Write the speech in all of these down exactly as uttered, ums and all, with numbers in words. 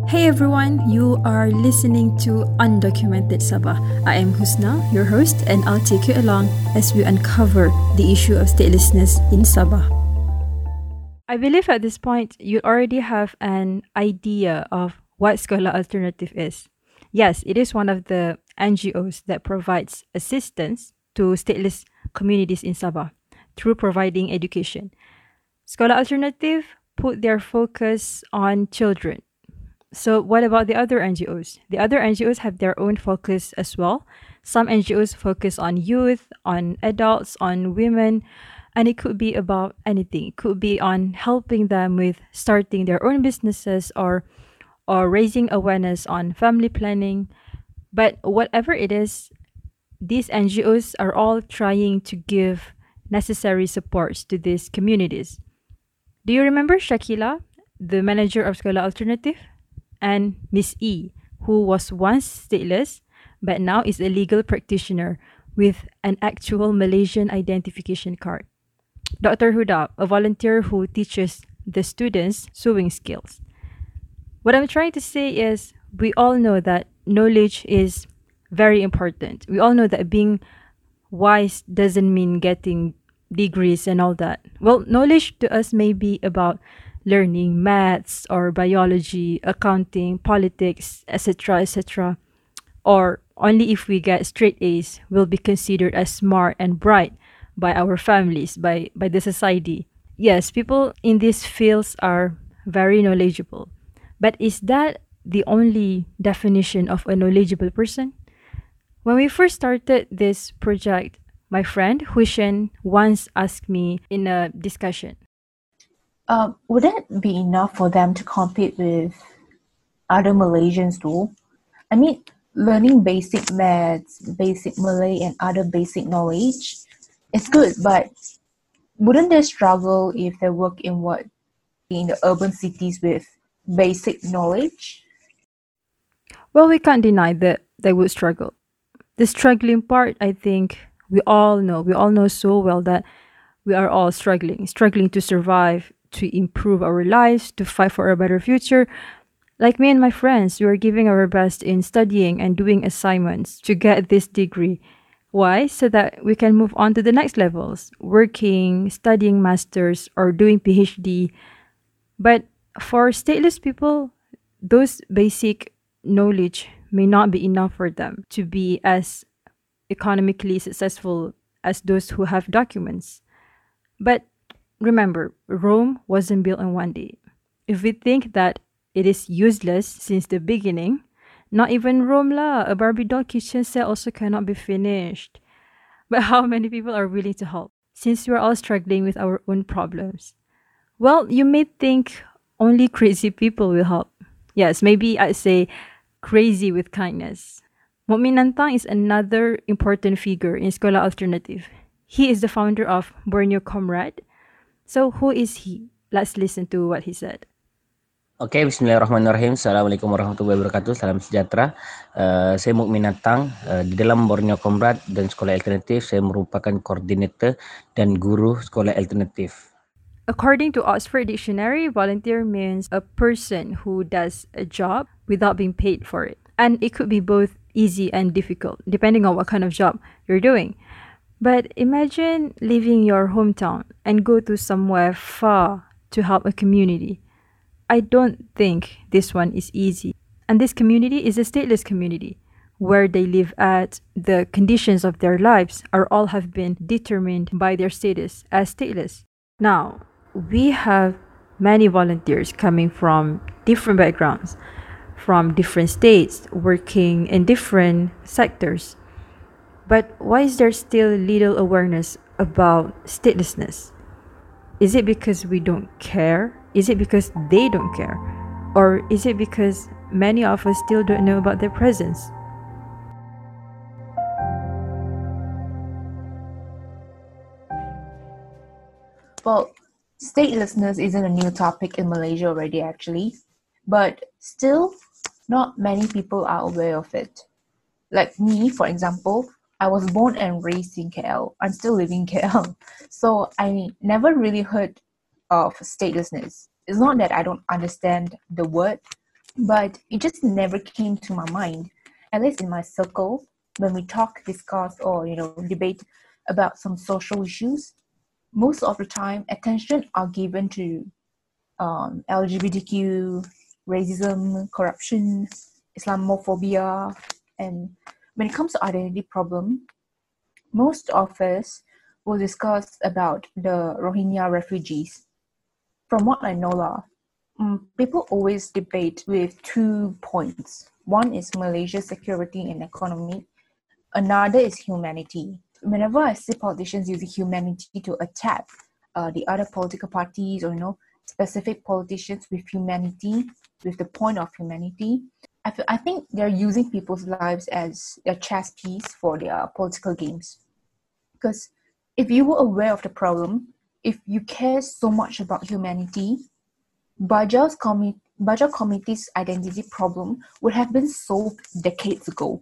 Hey everyone, you are listening to Undocumented Sabah. I am Husna, your host, and I'll take you along as we uncover the issue of statelessness in Sabah. I believe at this point you already have an idea of what Sekolah Alternatif is. Yes, it is one of the N G Os that provides assistance to stateless communities in Sabah through providing education. Sekolah Alternatif put their focus on children. So what about the other N G Os? The other N G Os have their own focus as well. Some N G Os focus on youth, on adults, on women, and it could be about anything. It could be on helping them with starting their own businesses or or raising awareness on family planning. But whatever it is, these N G Os are all trying to give necessary supports to these communities. Do you remember Shakila, the manager of Sekolah Alternatif? And Miss E, who was once stateless but now is a legal practitioner with an actual Malaysian identification card. Doctor Huda, a volunteer who teaches the students sewing skills. What I'm trying to say is we all know that knowledge is very important. We all know that being wise doesn't mean getting degrees and all that. Well, knowledge to us may be about learning maths or biology, accounting, politics, et cetera, et cetera. Or only if we get straight A's will be considered as smart and bright by our families, by, by the society. Yes, people in these fields are very knowledgeable. But is that the only definition of a knowledgeable person? When we first started this project, my friend Hushen once asked me in a discussion, Uh, would that be enough for them to compete with other Malaysians too? I mean, learning basic maths, basic Malay, and other basic knowledge is good, but wouldn't they struggle if they work in what in the urban cities with basic knowledge? well, we can't deny that they would struggle. The struggling part, I think we all know. We all know so well that we are all struggling, struggling to survive, to improve our lives, to fight for a better future. Like me and my friends, we are giving our best in studying and doing assignments to get this degree. Why? So that we can move on to the next levels, working, studying masters, or doing PhD. But for stateless people, those basic knowledge may not be enough for them to be as economically successful as those who have documents. But remember, Rome wasn't built in one day. If we think that it is useless since the beginning, not even Rome lah, a Barbie doll kitchen set also cannot be finished. But how many people are willing to help since we are all struggling with our own problems? Well, you may think only crazy people will help. Yes, maybe I'd say crazy with kindness. Mukmin Nantang is another important figure in Sekolah Alternatif. He is the founder of Borneo Comrade. So who is he? Let's listen to what he said. Oke, bismillahirrahmanirrahim. Assalamualaikum warahmatullahi wabarakatuh. Salam sejahtera. Uh, saya Mukmin Nantang. Uh, di dalam Borneo Comrade dan Sekolah Alternatif, saya merupakan koordinator dan guru Sekolah Alternatif. According to Oxford Dictionary, volunteer means a person who does a job without being paid for it. And it could be both easy and difficult, depending on what kind of job you're doing. But imagine leaving your hometown and go to somewhere far to help a community. I don't think this one is easy. And this community is a stateless community. Where they live at, the conditions of their lives are all have been determined by their status as stateless. Now, we have many volunteers coming from different backgrounds, from different states, working in different sectors. But why is there still little awareness about statelessness? Is it because we don't care? Is it because they don't care? Or is it because many of us still don't know about their presence? Well, statelessness isn't a new topic in Malaysia already, actually. But still, not many people are aware of it. Like me, for example, I was born and raised in K L. I'm still living in K L. So I never really heard of statelessness. It's not that I don't understand the word, but it just never came to my mind, at least in my circle, when we talk, discuss, or you know, debate about some social issues. Most of the time, attention are given to um, L G B T Q, racism, corruption, Islamophobia, and when it comes to identity problem, most of us will discuss about the Rohingya refugees. From what I know, lah, um, people always debate with two points. One is Malaysia's security and economy. Another is humanity. Whenever I see politicians using humanity to attack uh, the other political parties, or you know, specific politicians with humanity, with the point of humanity, I, feel, I think they're using people's lives as a chess piece for their political games. Because if you were aware of the problem, if you care so much about humanity, Baja's commi- Baja community's identity problem would have been solved decades ago.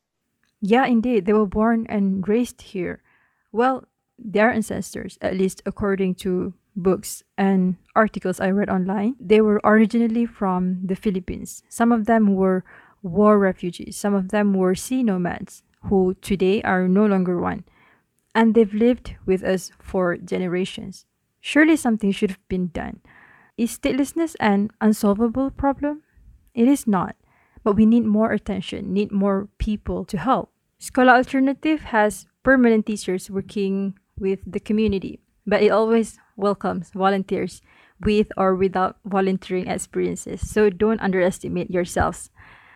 Yeah, indeed. They were born and raised here. Well, their ancestors, at least according to books and articles I read online, they were originally from the Philippines. Some of them were war refugees. Some of them were sea nomads who today are no longer one. And they've lived with us for generations. Surely something should have been done. Is statelessness an unsolvable problem? It is not. But we need more attention, need more people to help. Scholar Alternative has permanent teachers working with the community, but it always welcomes volunteers with or without volunteering experiences. So don't underestimate yourselves.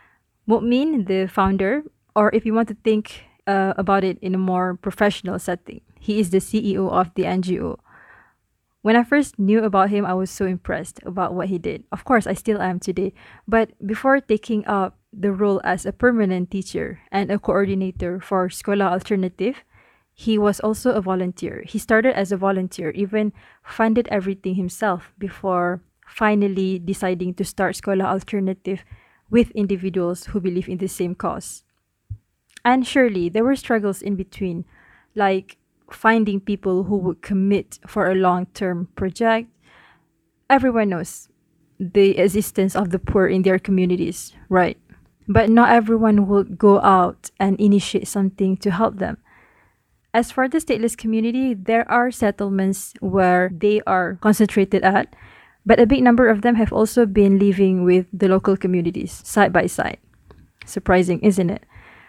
Mukmin, the founder, or if you want to think uh, about it in a more professional setting, he is the C E O of the N G O. When I first knew about him, I was so impressed about what he did. Of course, I still am today. But before taking up the role as a permanent teacher and a coordinator for Schola Alternative, he was also a volunteer. He started as a volunteer, even funded everything himself before finally deciding to start Schola Alternative with individuals who believe in the same cause. And surely there were struggles in between, like finding people who would commit for a long-term project. Everyone knows the existence of the poor in their communities, right? But not everyone would go out and initiate something to help them. As for the stateless community, there are settlements where they are concentrated at, but a big number of them have also been living with the local communities side by side. Surprising, isn't it?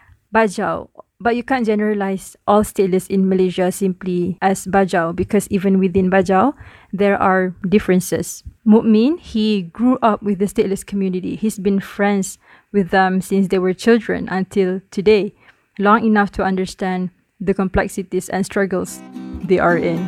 Bajau. But you can't generalize all stateless in Malaysia simply as Bajau, because even within Bajau, there are differences. Mukmin, he grew up with the stateless community. He's been friends with them since they were children until today, long enough to understand the complexities and struggles they are in.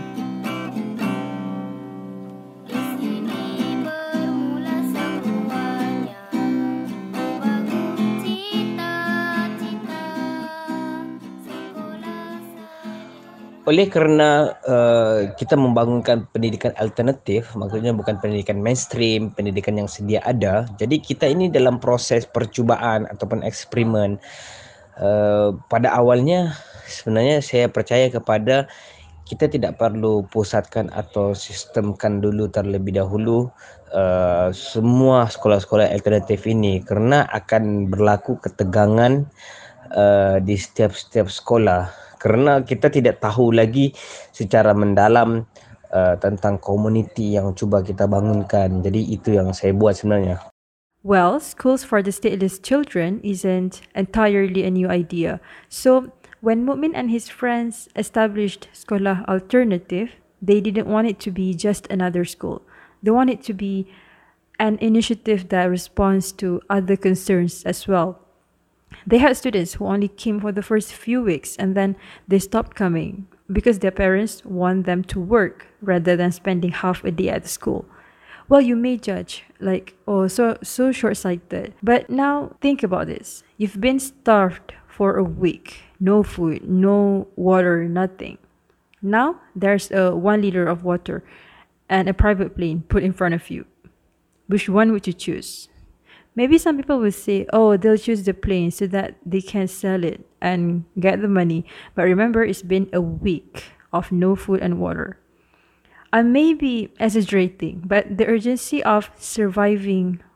Oleh kerana uh, kita membangunkan pendidikan alternatif, maksudnya bukan pendidikan mainstream, pendidikan yang sedia ada, jadi kita ini dalam proses percubaan ataupun eksperimen. Uh, pada awalnya sebenarnya saya percaya kepada kita tidak perlu pusatkan atau sistemkan dulu terlebih dahulu uh, semua sekolah-sekolah alternatif ini, kerana akan berlaku ketegangan uh, di setiap-setiap sekolah. Kerana kita tidak tahu lagi secara mendalam uh, tentang komuniti yang cuba kita bangunkan. Jadi itu yang saya buat sebenarnya. Well, schools for the stateless children isn't entirely a new idea. So, when Mukmin and his friends established Sekolah Alternative, they didn't want it to be just another school. They want it to be an initiative that responds to other concerns as well. They had students who only came for the first few weeks and then they stopped coming because their parents want them to work rather than spending half a day at the school. Well, you may judge, like, oh, so so short-sighted. But now think about this. You've been starved for a week. No food, no water, nothing. Now there's a one liter of water and a private plane put in front of you. Which one would you choose? Maybe some people will say, oh, they'll choose the plane so that they can sell it and get the money. But remember, it's been a week of no food and water. I may be exaggerating, but the urgency of surviving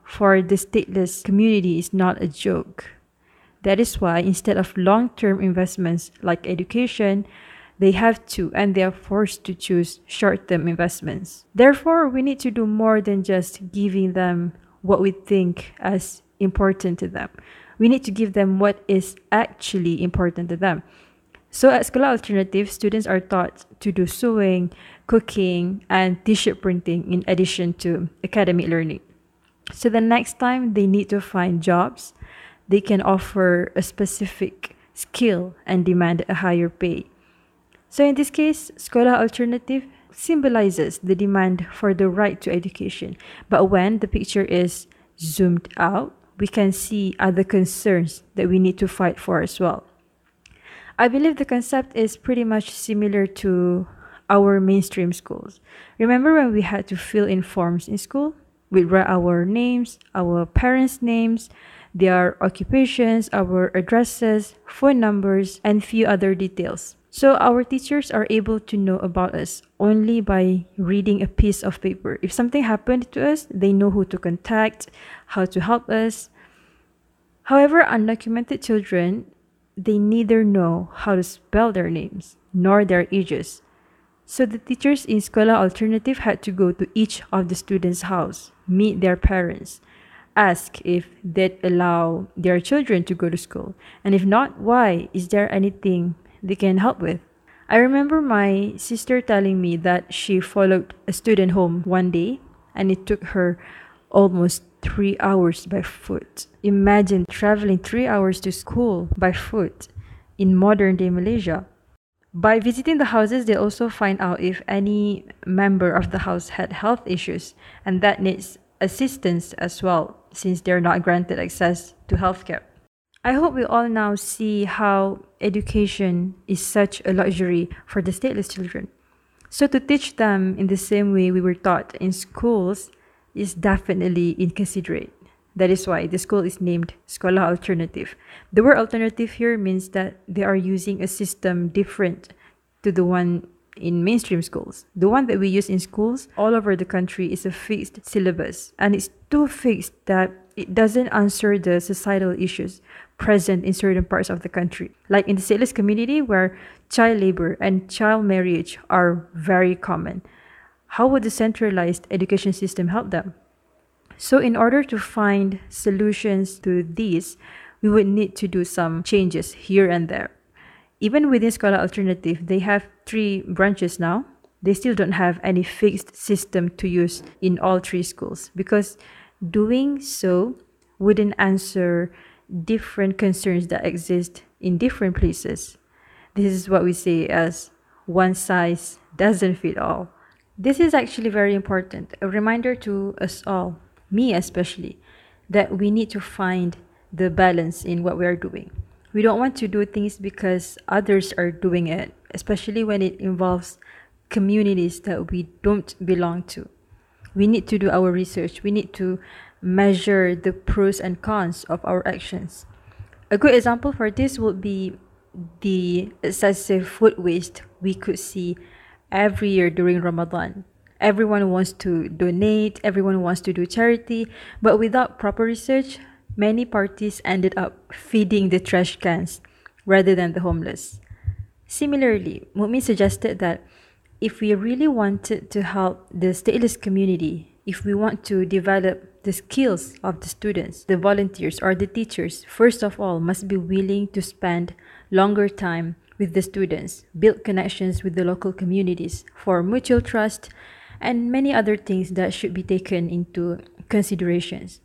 for the stateless community is not a joke. That is why instead of long-term investments like education, they have to and they are forced to choose short-term investments. Therefore, we need to do more than just giving them what we think as important to them. We need to give them what is actually important to them. So at Sekolah Alternative, students are taught to do sewing, cooking, and t-shirt printing in addition to academic learning. So the next time they need to find jobs, they can offer a specific skill and demand a higher pay. So in this case, Sekolah Alternative symbolizes the demand for the right to education. But when the picture is zoomed out, we can see other concerns that we need to fight for as well. I believe the concept is pretty much similar to our mainstream schools. Remember when we had to fill in forms in school? We'd write our names, our parents' names, their occupations, our addresses, phone numbers, and few other details. So our teachers are able to know about us only by reading a piece of paper. If something happened to us, they know who to contact, how to help us. However, undocumented children, they neither know how to spell their names nor their ages. So the teachers in Sekolah Alternative had to go to each of the students' house, meet their parents, ask if they'd allow their children to go to school, and if not, why? Is there anything they can help with? I remember my sister telling me that she followed a student home one day and it took her almost three hours by foot. Imagine traveling three hours to school by foot in modern day Malaysia. By visiting the houses, they also find out if any member of the house had health issues and that needs assistance as well, since they're not granted access to healthcare. I hope we all now see how education is such a luxury for the stateless children. So to teach them in the same way we were taught in schools is definitely inconsiderate. That is why the school is named Sekolah Alternative. The word alternative here means that they are using a system different to the one in mainstream schools. The one that we use in schools all over the country is a fixed syllabus, and it's too fixed that it doesn't answer the societal issues present in certain parts of the country. Like in the stateless community where child labor and child marriage are very common. How would the centralized education system help them? So in order to find solutions to these, we would need to do some changes here and there. Even within Sekolah Alternative, they have three branches now. They still don't have any fixed system to use in all three schools because doing so wouldn't answer different concerns that exist in different places. This is what we say as one size doesn't fit all. This is actually very important, a reminder to us all, me especially, that we need to find the balance in what we are doing. We don't want to do things because others are doing it, especially when it involves communities that we don't belong to. We need to do our research. We need to measure the pros and cons of our actions. A good example for this would be the excessive food waste we could see every year during Ramadan. Everyone wants to donate, everyone wants to do charity, but without proper research, many parties ended up feeding the trash cans rather than the homeless. Similarly, Mukmin suggested that if we really wanted to help the stateless community, if we want to develop the skills of the students, the volunteers, or the teachers, first of all, must be willing to spend longer time with the students, build connections with the local communities for mutual trust, and many other things that should be taken into considerations.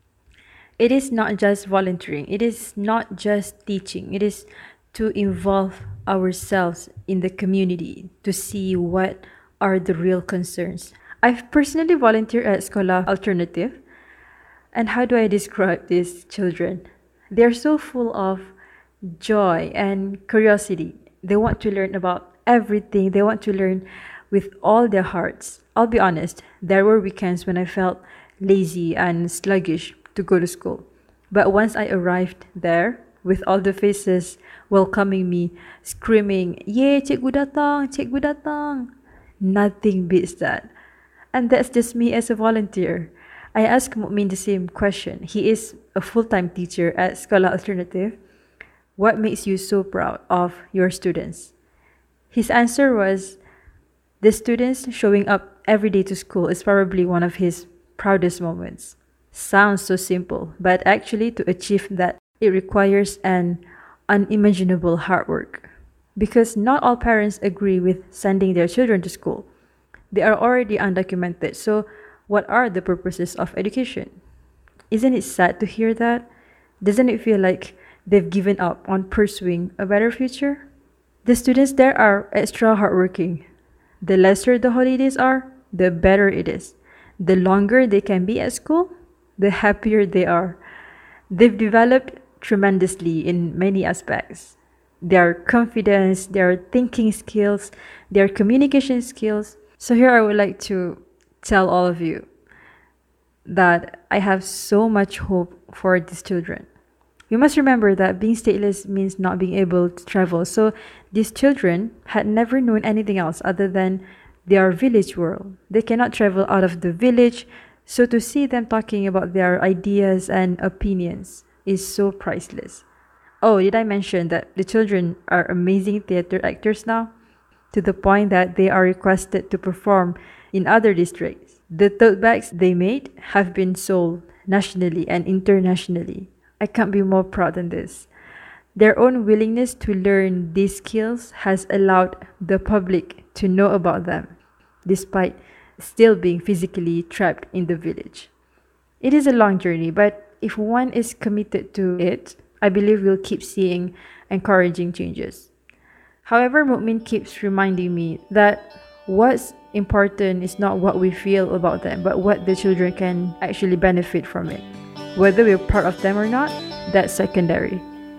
It is not just volunteering, it is not just teaching, it is to involve ourselves in the community to see what are the real concerns. I've personally volunteered at Sekolah Alternative. And how do I describe these children? They're so full of joy and curiosity. They want to learn about everything. They want to learn with all their hearts. I'll be honest, there were weekends when I felt lazy and sluggish to go to school. But once I arrived there, with all the faces welcoming me, screaming, "Yay, cikgu datang, cikgu datang!" Nothing beats that. And that's just me as a volunteer. I asked Mukmin the same question. He is a full-time teacher at Sekolah Alternatif. What makes you so proud of your students? His answer was, the students showing up every day to school is probably one of his proudest moments. Sounds so simple, but actually to achieve that, it requires an unimaginable hard work. Because not all parents agree with sending their children to school. They are already undocumented, so what are the purposes of education? Isn't it sad to hear that? Doesn't it feel like they've given up on pursuing a better future? The students there are extra hardworking. The lesser the holidays are, the better it is. The longer they can be at school, the happier they are. They've developed tremendously in many aspects. Their confidence, their thinking skills, their communication skills. So here I would like to tell all of you that I have so much hope for these children. We must remember that being stateless means not being able to travel. So these children had never known anything else other than their village world. They cannot travel out of the village. So to see them talking about their ideas and opinions is so priceless. Oh, did I mention that the children are amazing theater actors now? To the point that they are requested to perform in other districts. The tote bags they made have been sold nationally and internationally. I can't be more proud than this. Their own willingness to learn these skills has allowed the public to know about them, despite still being physically trapped in the village. It is a long journey, but if one is committed to it, I believe we'll keep seeing encouraging changes. However, Mukmin keeps reminding me that what's important is not what we feel about them, but what the children can actually benefit from it. Whether we're part of them or not, that's secondary.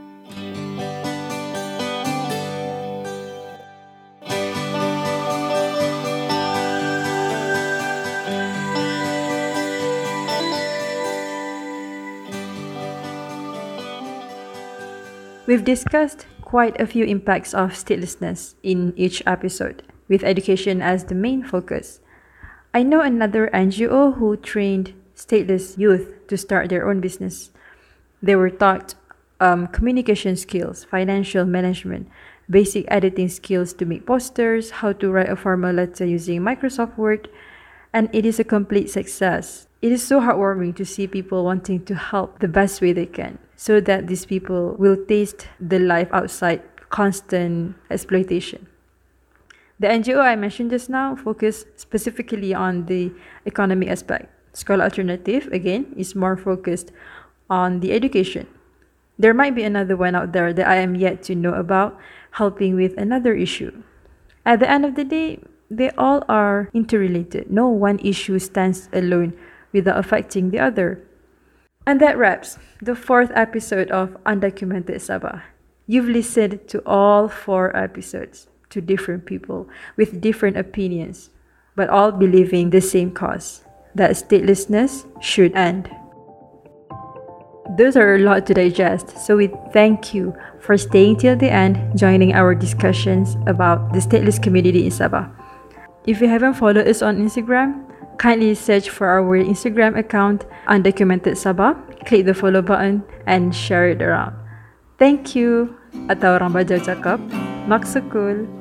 We've discussed quite a few impacts of statelessness in each episode, with education as the main focus. I know another N G O who trained stateless youth to start their own business. They were taught um, communication skills, financial management, basic editing skills to make posters, how to write a formal letter using Microsoft Word, and it is a complete success. It is so heartwarming to see people wanting to help the best way they can, so that these people will taste the life outside constant exploitation. The N G O I mentioned just now focused specifically on the economic aspect. Sekolah Alternatif, again, is more focused on the education. There might be another one out there that I am yet to know about, helping with another issue. At the end of the day, they all are interrelated. No one issue stands alone without affecting the other. And that wraps the fourth episode of Undocumented Sabah. You've listened to all four episodes to different people with different opinions, but all believing the same cause, that statelessness should end. Those are a lot to digest, so we thank you for staying till the end, joining our discussions about the stateless community in Sabah. If you haven't followed us on Instagram, kindly search for our Instagram account, Undocumented Sabah, click the follow button, and share it around. Thank you! Atau orang Bajau cakap, maksud cool.